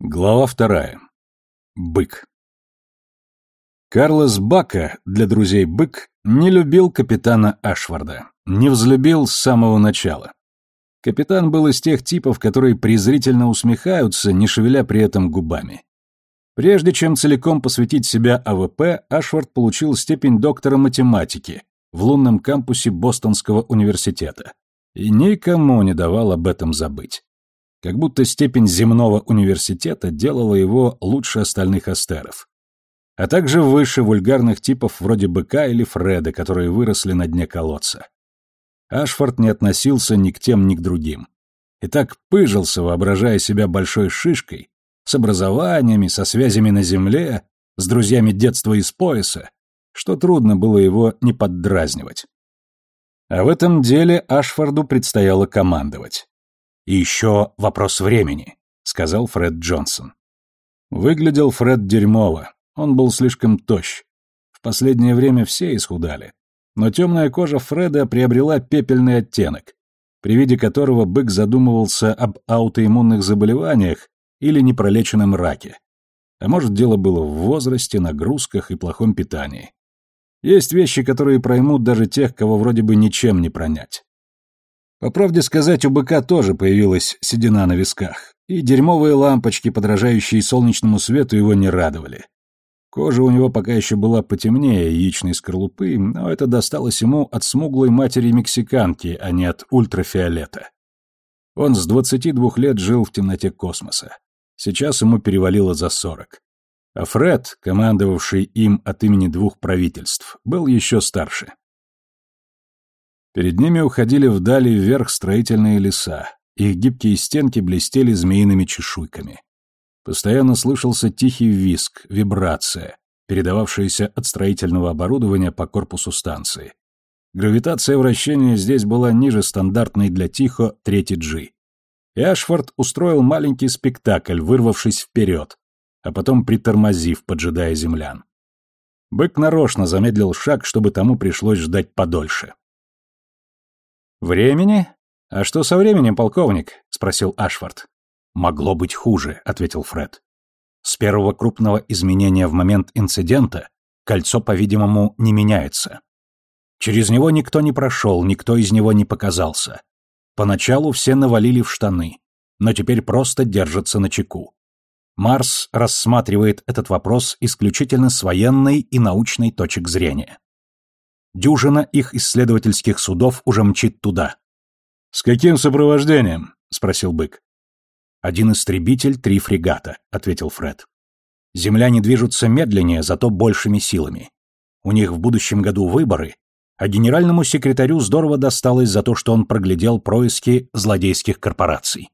Глава 2. Бык. Карлос Бака, для друзей Бык, не любил капитана Ашфорда. Не взлюбил с самого начала. Капитан был из тех типов, которые презрительно усмехаются, не шевеля при этом губами. Прежде чем целиком посвятить себя АВП, Ашфорд получил степень доктора математики в лунном кампусе Бостонского университета и никому не давал об этом забыть. Как будто степень земного университета делала его лучше остальных астеров. А также выше вульгарных типов вроде Быка или Фреда, которые выросли на дне колодца. Ашфорд не относился ни к тем, ни к другим. И так пыжился, воображая себя большой шишкой, с образованиями, со связями на земле, с друзьями детства из пояса, что трудно было его не поддразнивать. А в этом деле Ашфорду предстояло командовать. «И еще вопрос времени», — сказал Фред Джонсон. Выглядел Фред дерьмово, он был слишком тощ. В последнее время все исхудали. Но темная кожа Фреда приобрела пепельный оттенок, при виде которого Бык задумывался об аутоиммунных заболеваниях или непролеченном раке. А может, дело было в возрасте, нагрузках и плохом питании. Есть вещи, которые проймут даже тех, кого вроде бы ничем не пронять. По правде сказать, у Быка тоже появилась седина на висках, и дерьмовые лампочки, подражающие солнечному свету, его не радовали. Кожа у него пока еще была потемнее яичной скорлупы, но это досталось ему от смуглой матери-мексиканки, а не от ультрафиолета. Он с 22 лет жил в темноте космоса. Сейчас ему перевалило за 40. А Фред, командовавший им от имени 2 правительств, был еще старше. Перед ними уходили вдали вверх строительные леса, их гибкие стенки блестели змеиными чешуйками. Постоянно слышался тихий визг, вибрация, передававшаяся от строительного оборудования по корпусу станции. Гравитация вращения здесь была ниже стандартной для Тихо 3G. И Ашфорд устроил маленький спектакль, вырвавшись вперед, а потом притормозив, поджидая землян. Бык нарочно замедлил шаг, чтобы тому пришлось ждать подольше. «Времени? А что со временем, полковник?» — спросил Ашфорд. «Могло быть хуже», — ответил Фред. «С первого крупного изменения в момент инцидента кольцо, по-видимому, не меняется. Через него никто не прошел, никто из него не показался. Поначалу все навалили в штаны, но теперь просто держатся начеку. Марс рассматривает этот вопрос исключительно с военной и научной точек зрения. Дюжина их исследовательских судов уже мчит туда». «С каким сопровождением?» — спросил Бык. «Один истребитель, 3 фрегата», — ответил Фред. «Земляне движутся медленнее, зато большими силами. У них в будущем году выборы, а генеральному секретарю здорово досталось за то, что он проглядел происки злодейских корпораций».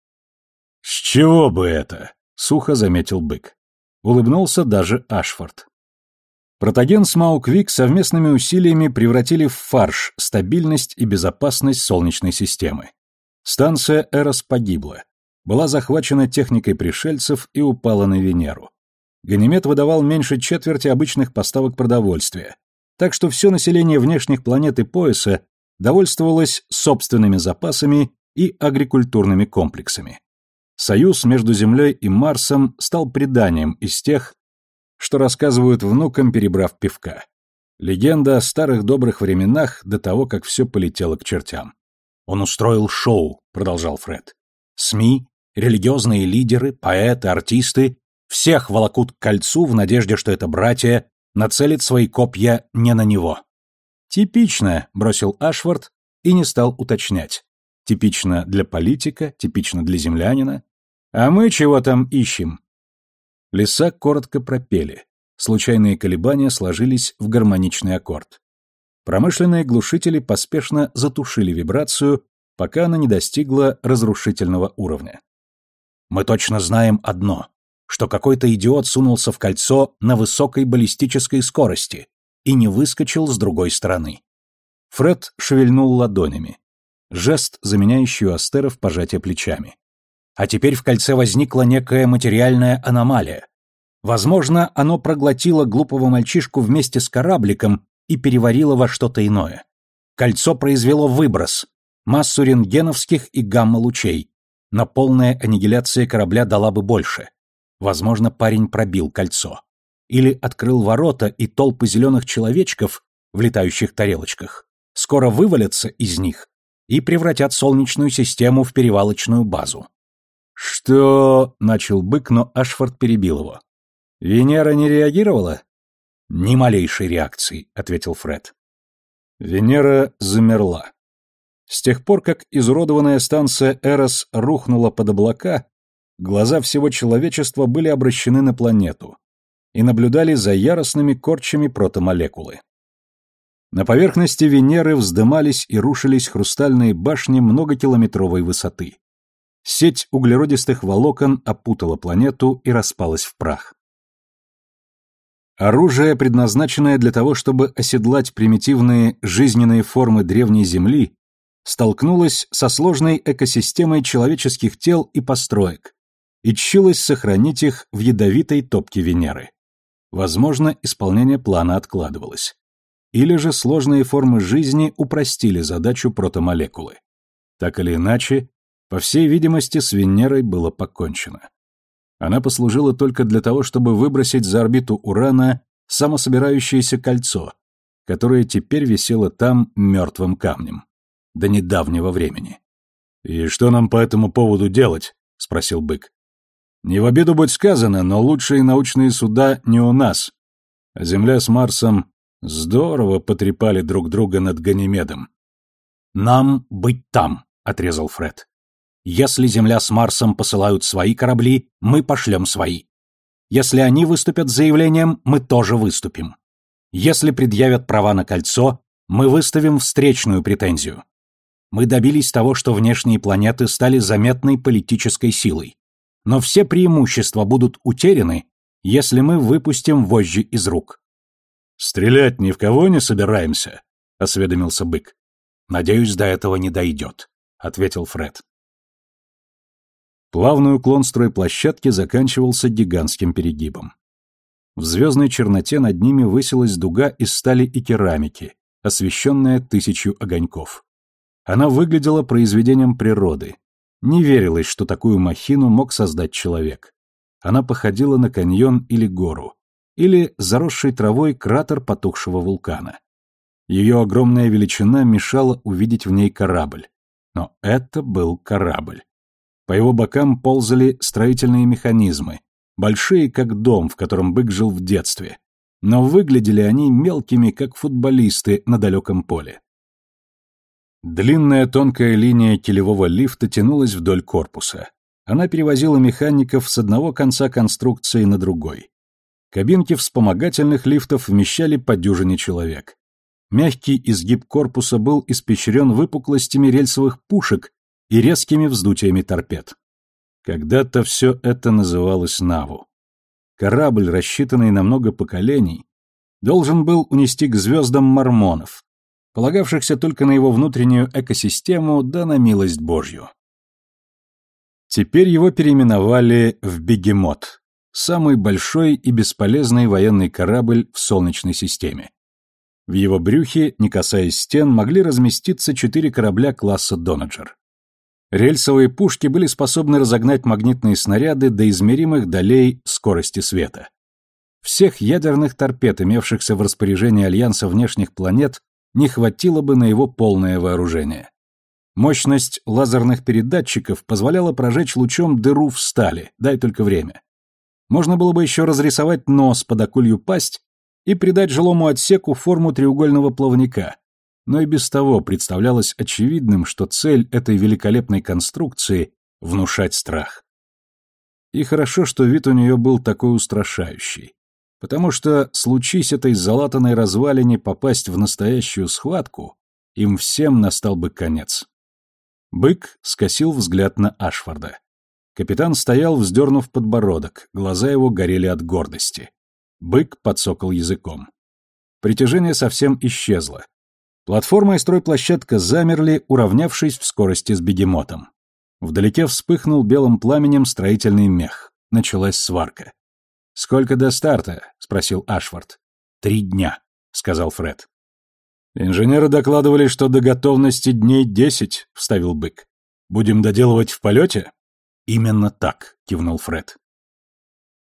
«С чего бы это?» — сухо заметил Бык. Улыбнулся даже Ашфорд. Протоген с Мауквик совместными усилиями превратили в фарш стабильность и безопасность Солнечной системы. Станция Эрос погибла, была захвачена техникой пришельцев и упала на Венеру. Ганимед выдавал меньше четверти обычных поставок продовольствия, так что все население внешних планет и пояса довольствовалось собственными запасами и агрикультурными комплексами. Союз между Землей и Марсом стал преданием из тех, что рассказывают внукам, перебрав пивка. Легенда о старых добрых временах до того, как все полетело к чертям. «Он устроил шоу», — продолжал Фред. «СМИ, религиозные лидеры, поэты, артисты — всех волокут к кольцу в надежде, что это братья нацелят свои копья не на него». «Типично», — бросил Ашфорд и не стал уточнять. «Типично для политика, типично для землянина. А мы чего там ищем?» Леса коротко пропели. Случайные колебания сложились в гармоничный аккорд. Промышленные глушители поспешно затушили вибрацию, пока она не достигла разрушительного уровня. «Мы точно знаем одно, что какой-то идиот сунулся в кольцо на высокой баллистической скорости и не выскочил с другой стороны». Фред шевельнул ладонями. Жест, заменяющий у астеров пожатие плечами. А теперь в кольце возникла некая материальная аномалия. Возможно, оно проглотило глупого мальчишку вместе с корабликом и переварило во что-то иное. Кольцо произвело выброс, массу рентгеновских и гамма-лучей, но полная аннигиляция корабля дала бы больше. Возможно, парень пробил кольцо. Или открыл ворота, и толпы зеленых человечков в летающих тарелочках скоро вывалятся из них и превратят Солнечную систему в перевалочную базу. «Что?» — начал Бык, но Ашфорд перебил его. «Венера не реагировала?» «Ни малейшей реакции», — ответил Фред. Венера замерла. С тех пор, как изуродованная станция Эрос рухнула под облака, глаза всего человечества были обращены на планету и наблюдали за яростными корчами протомолекулы. На поверхности Венеры вздымались и рушились хрустальные башни многокилометровой высоты. Сеть углеродистых волокон опутала планету и распалась в прах. Оружие, предназначенное для того, чтобы оседлать примитивные жизненные формы древней Земли, столкнулось со сложной экосистемой человеческих тел и построек и тщилось сохранить их в ядовитой топке Венеры. Возможно, исполнение плана откладывалось. Или же сложные формы жизни упростили задачу протомолекулы. Так или иначе, по всей видимости, с Венерой было покончено. Она послужила только для того, чтобы выбросить за орбиту Урана самособирающееся кольцо, которое теперь висело там мертвым камнем. До недавнего времени. «И что нам по этому поводу делать?» — спросил Бык. «Не в обиду быть сказано, но лучшие научные суда не у нас. А Земля с Марсом здорово потрепали друг друга над Ганимедом». «Нам быть там», — отрезал Фред. «Если Земля с Марсом посылают свои корабли, мы пошлем свои. Если они выступят с заявлением, мы тоже выступим. Если предъявят права на кольцо, мы выставим встречную претензию. Мы добились того, что внешние планеты стали заметной политической силой. Но все преимущества будут утеряны, если мы выпустим вожжи из рук». «Стрелять ни в кого не собираемся», — осведомился Бык. «Надеюсь, до этого не дойдет», — ответил Фред. Плавный уклон стройплощадки заканчивался гигантским перегибом. В звездной черноте над ними высилась дуга из стали и керамики, освещенная 1000 огоньков. Она выглядела произведением природы. Не верилось, что такую махину мог создать человек. Она походила на каньон или гору, или заросший травой кратер потухшего вулкана. Ее огромная величина мешала увидеть в ней корабль. Но это был корабль. По его бокам ползали строительные механизмы, большие, как дом, в котором Бык жил в детстве. Но выглядели они мелкими, как футболисты на далеком поле. Длинная тонкая линия килевого лифта тянулась вдоль корпуса. Она перевозила механиков с одного конца конструкции на другой. Кабинки вспомогательных лифтов вмещали по дюжине человек. Мягкий изгиб корпуса был испещрен выпуклостями рельсовых пушек и резкими вздутиями торпед. Когда-то все это называлось Наву. Корабль, рассчитанный на много поколений, должен был унести к звездам мормонов, полагавшихся только на его внутреннюю экосистему да на милость Божью. Теперь его переименовали в Бегемот, самый большой и бесполезный военный корабль в Солнечной системе. В его брюхе, не касаясь стен, могли разместиться 4 корабля класса Донаджер. Рельсовые пушки были способны разогнать магнитные снаряды до измеримых долей скорости света. Всех ядерных торпед, имевшихся в распоряжении Альянса внешних планет, не хватило бы на его полное вооружение. Мощность лазерных передатчиков позволяла прожечь лучом дыру в стали, дай только время. Можно было бы еще разрисовать нос под акулью пасть и придать жилому отсеку форму треугольного плавника, но и без того представлялось очевидным, что цель этой великолепной конструкции — внушать страх. И хорошо, что вид у нее был такой устрашающий, потому что, случись этой залатанной развалине попасть в настоящую схватку, им всем настал бы конец. Бык скосил взгляд на Ашфорда. Капитан стоял, вздернув подбородок, глаза его горели от гордости. Бык подсокал языком. Притяжение совсем исчезло. Платформа и стройплощадка замерли, уравнявшись в скорости с бегемотом. Вдалеке вспыхнул белым пламенем строительный мех. Началась сварка. «Сколько до старта?» — спросил Ашфорд. 3 дня», — сказал Фред. «Инженеры докладывали, что до готовности дней 10», — вставил Бык. «Будем доделывать в полете?» «Именно так», — кивнул Фред.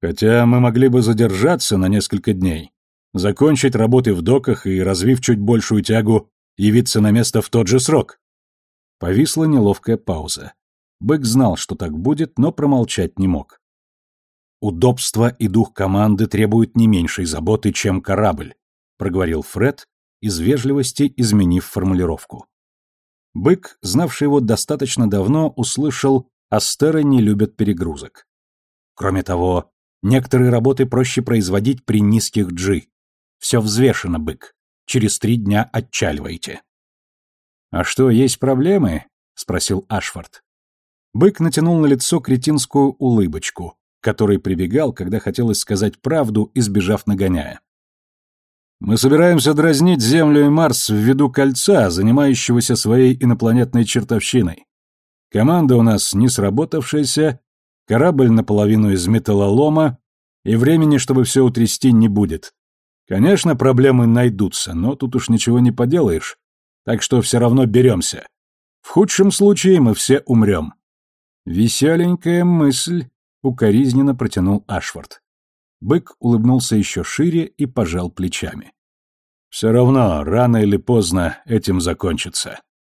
Хотя мы могли бы задержаться на несколько дней, закончить работы в доках и, развив чуть большую тягу, явиться на место в тот же срок. Повисла неловкая пауза. Бык знал, что так будет, но промолчать не мог. «Удобство и дух команды требуют не меньшей заботы, чем корабль», проговорил Фред, из вежливости изменив формулировку. Бык, знавший его достаточно давно, услышал: «Астеры не любят перегрузок». Кроме того, некоторые работы проще производить при низких G. Все взвешено, Бык. Через 3 дня отчаливайте. «А что, есть проблемы?» — спросил Ашфорд. Бык натянул на лицо кретинскую улыбочку, к которой прибегал, когда хотелось сказать правду, избежав нагоняя. «Мы собираемся дразнить Землю и Марс ввиду кольца, занимающегося своей инопланетной чертовщиной. Команда у нас не сработавшаяся, корабль наполовину из металлолома, и времени, чтобы все утрясти, не будет. Конечно, проблемы найдутся, но тут уж ничего не поделаешь, так что все равно беремся. В худшем случае мы все умрем». «Веселенькая мысль», — укоризненно протянул Ашфорд. Бык улыбнулся еще шире и пожал плечами. «Все равно, рано или поздно этим закончится».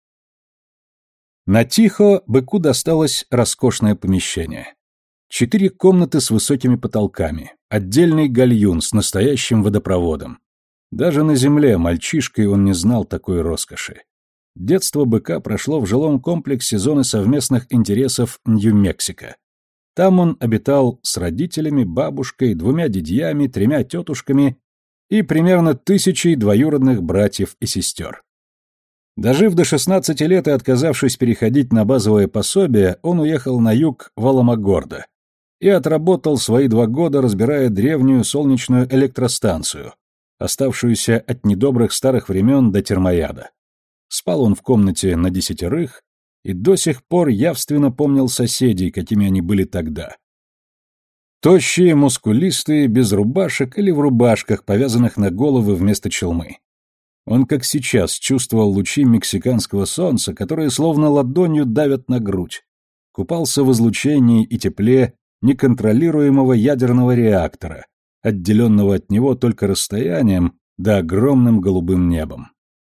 На Тихо Быку досталось роскошное помещение. 4 комнаты с высокими потолками, отдельный гальюн с настоящим водопроводом. Даже на земле мальчишкой он не знал такой роскоши. Детство Быка прошло в жилом комплексе зоны совместных интересов Нью-Мексико. Там он обитал с родителями, бабушкой, 2 дядьями, 3 тетушками и примерно 1000 двоюродных братьев и сестер. Дожив до 16 лет и отказавшись переходить на базовое пособие, он уехал на юг в Аламогордо и отработал свои 2 года, разбирая древнюю солнечную электростанцию, оставшуюся от недобрых старых времен до термояда. Спал он в комнате на 10 и до сих пор явственно помнил соседей, какими они были тогда. Тощие, мускулистые, без рубашек или в рубашках, повязанных на головы вместо челмы. Он, как сейчас, чувствовал лучи мексиканского солнца, которые словно ладонью давят на грудь. Купался в излучении и тепле неконтролируемого ядерного реактора, отделенного от него только расстоянием да огромным голубым небом.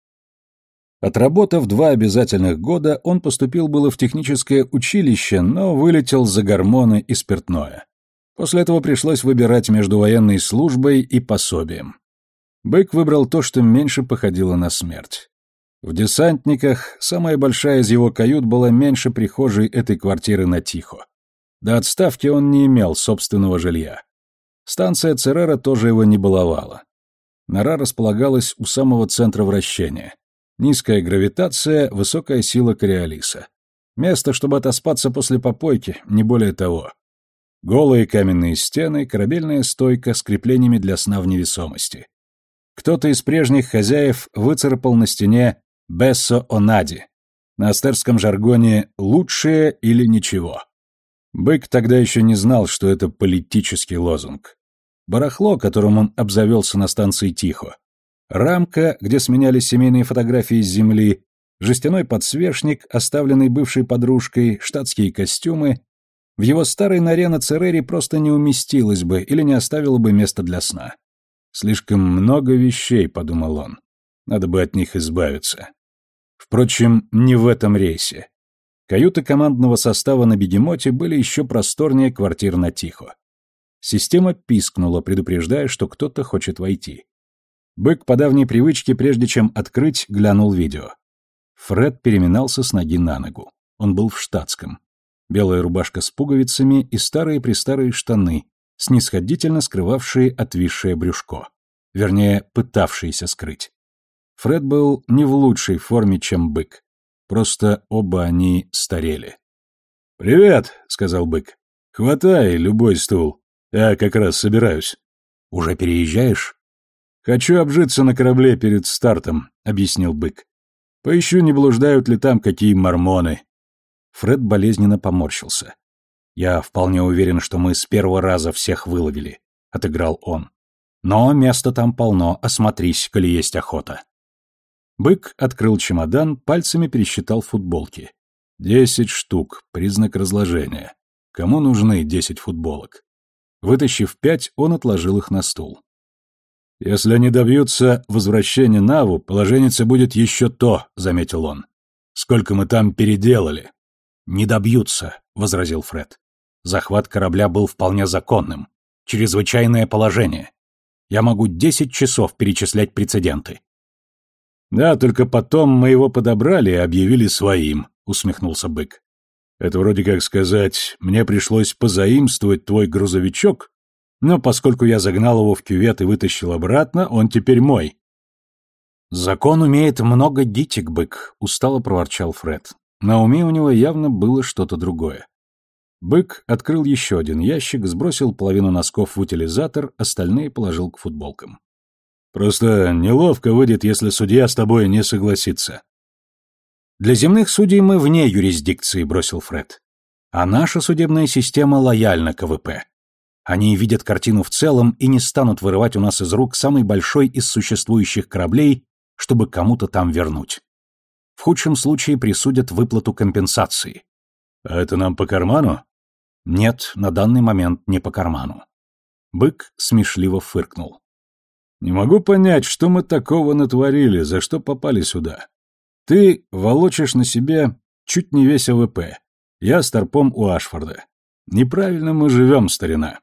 Отработав 2 обязательных года, он поступил было в техническое училище, но вылетел за гормоны и спиртное. После этого пришлось выбирать между военной службой и пособием. Бык выбрал то, что меньше походило на смерть. В десантниках самая большая из его кают была меньше прихожей этой квартиры на Тихо. До отставки он не имел собственного жилья. Станция Церера тоже его не баловала. Нора располагалась у самого центра вращения. Низкая гравитация, высокая сила Кориолиса. Место, чтобы отоспаться после попойки, не более того. Голые каменные стены, корабельная стойка с креплениями для сна в невесомости. Кто-то из прежних хозяев выцарапал на стене «Бессо онади», на астерском жаргоне «лучшее или ничего». Бык тогда еще не знал, что это политический лозунг. Барахло, которым он обзавелся на станции Тихо, рамка, где сменялись семейные фотографии с земли, жестяной подсвечник, оставленный бывшей подружкой, штатские костюмы, в его старой норе на Церере просто не уместилось бы или не оставило бы места для сна. «Слишком много вещей», — подумал он. «Надо бы от них избавиться». Впрочем, не в этом рейсе. Каюты командного состава на Бегемоте были еще просторнее квартир на Тихо. Система пискнула, предупреждая, что кто-то хочет войти. Бык по давней привычке, прежде чем открыть, глянул видео. Фред переминался с ноги на ногу. Он был в штатском. Белая рубашка с пуговицами и старые-престарые штаны, снисходительно скрывавшие отвисшее брюшко. Вернее, пытавшиеся скрыть. Фред был не в лучшей форме, чем Бык. Просто оба они старели. «Привет», — сказал Бык. «Хватай любой стул. Я как раз собираюсь». «Уже переезжаешь?» «Хочу обжиться на корабле перед стартом», — объяснил Бык. «Поищу, не блуждают ли там какие мормоны». Фред болезненно поморщился. «Я вполне уверен, что мы с первого раза всех выловили», — отыграл он. «Но места там полно, осмотрись, коли есть охота». Бык открыл чемодан, пальцами пересчитал футболки. 10 штук, признак разложения. Кому нужны 10 футболок? Вытащив 5, он отложил их на стул. «Если они добьются возвращения Наву, положенница будет еще то», — заметил он. «Сколько мы там переделали». «Не добьются», — возразил Фред. «Захват корабля был вполне законным. Чрезвычайное положение. Я могу 10 часов перечислять прецеденты». «Да, только потом мы его подобрали и объявили своим», — усмехнулся Бык. «Это вроде как сказать, мне пришлось позаимствовать твой грузовичок, но поскольку я загнал его в кювет и вытащил обратно, он теперь мой». «Закон умеет много дитик, Бык», — устало проворчал Фред. На уме у него явно было что-то другое. Бык открыл еще один ящик, сбросил половину носков в утилизатор, остальные положил к футболкам. «Просто неловко выйдет, если судья с тобой не согласится». «Для земных судей мы вне юрисдикции», — бросил Фред. «А наша судебная система лояльна к АВП. Они видят картину в целом и не станут вырывать у нас из рук самый большой из существующих кораблей, чтобы кому-то там вернуть. В худшем случае присудят выплату компенсации». «А это нам по карману?» «Нет, на данный момент не по карману». Бык смешливо фыркнул. «Не могу понять, что мы такого натворили, за что попали сюда. Ты волочишь на себе чуть не весь АВП. Я старпом у Ашфорда. Неправильно мы живем, старина».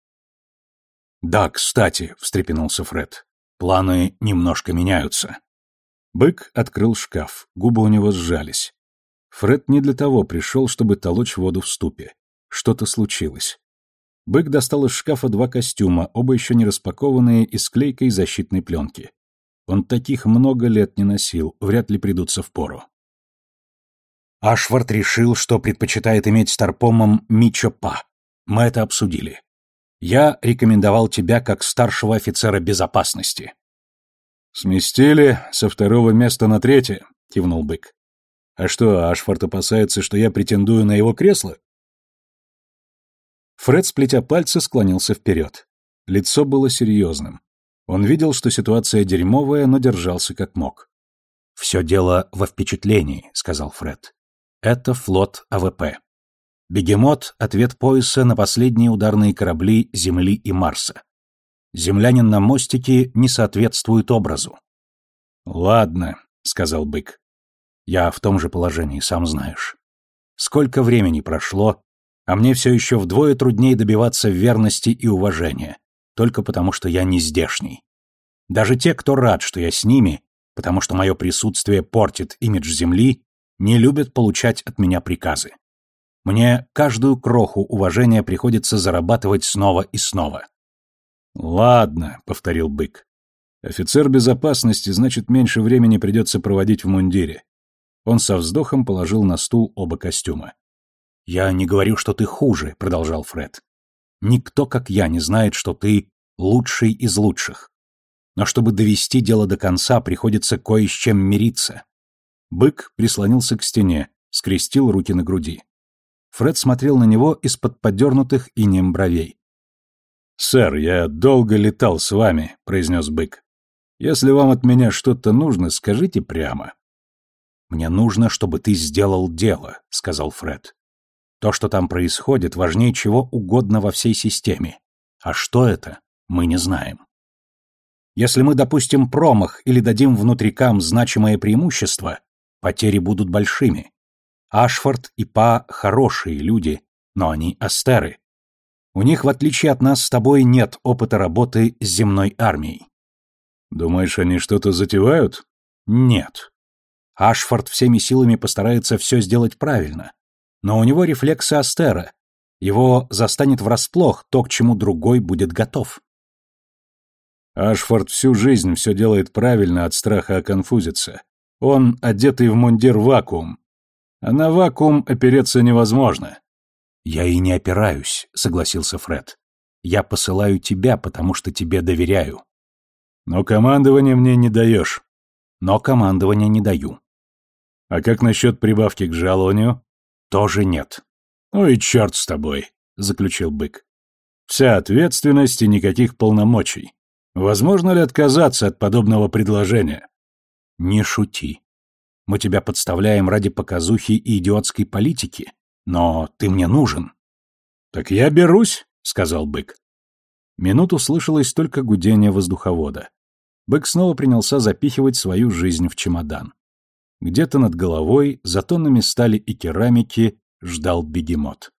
«Да, кстати», — встрепенулся Фред, — «планы немножко меняются». Бык открыл шкаф, губы у него сжались. Фред не для того пришел, чтобы толочь воду в ступе. Что-то случилось. Бык достал из шкафа 2 костюма, оба еще не распакованные и с клейкой защитной пленки. Он таких много лет не носил, вряд ли придутся впору. Ашфорд решил, что предпочитает иметь старпомом Мичо Па. Мы это обсудили. Я рекомендовал тебя как старшего офицера безопасности. «Сместили со 2-го места на 3-е», — кивнул Бык. «А что, Ашфорд опасается, что я претендую на его кресло?» Фред, сплетя пальцы, склонился вперед. Лицо было серьезным. Он видел, что ситуация дерьмовая, но держался как мог. «Все дело во впечатлении», — сказал Фред. «Это флот АВП. Бегемот — ответ пояса на последние ударные корабли Земли и Марса. Землянин на мостике не соответствует образу». «Ладно», — сказал Бык. «Я в том же положении, сам знаешь. Сколько времени прошло, а мне все еще вдвое труднее добиваться верности и уважения, только потому что я не здешний. Даже те, кто рад, что я с ними, потому что мое присутствие портит имидж Земли, не любят получать от меня приказы. Мне каждую кроху уважения приходится зарабатывать снова и снова». «Ладно», — повторил Бык. «Офицер безопасности, значит, меньше времени придется проводить в мундире». Он со вздохом положил на стул оба костюма. «Я не говорю, что ты хуже», — продолжал Фред. «Никто, как я, не знает, что ты лучший из лучших. Но чтобы довести дело до конца, приходится кое с чем мириться». Бык прислонился к стене, скрестил руки на груди. Фред смотрел на него из-под подернутых инеем бровей. «Сэр, я долго летал с вами», — произнес Бык. «Если вам от меня что-то нужно, скажите прямо». «Мне нужно, чтобы ты сделал дело», — сказал Фред. «То, что там происходит, важнее чего угодно во всей системе. А что это, мы не знаем. Если мы допустим промах или дадим внутрикам значимое преимущество, потери будут большими. Ашфорд и Па хорошие люди, но они астеры. У них, в отличие от нас с тобой, нет опыта работы с земной армией». «Думаешь, они что-то затевают?» «Нет. Ашфорд всеми силами постарается все сделать правильно, но у него рефлексы астера. Его застанет врасплох то, к чему другой будет готов». «Ашфорд всю жизнь все делает правильно от страха оконфузиться. Он одетый в мундир вакуум. А на вакуум опереться невозможно». «Я и не опираюсь», — согласился Фред. «Я посылаю тебя, потому что тебе доверяю». «Но командование мне не даешь». «Но командование не даю». «А как насчет прибавки к жалованию?» «Тоже нет». «Ну и черт с тобой», — заключил Бык. «Вся ответственность и никаких полномочий. Возможно ли отказаться от подобного предложения?» «Не шути. Мы тебя подставляем ради показухи и идиотской политики, но ты мне нужен». «Так я берусь», — сказал Бык. Минуту слышалось только гудение воздуховода. Бык снова принялся запихивать свою жизнь в чемодан. Где-то над головой, за тоннами стали и керамики, ждал бегемот.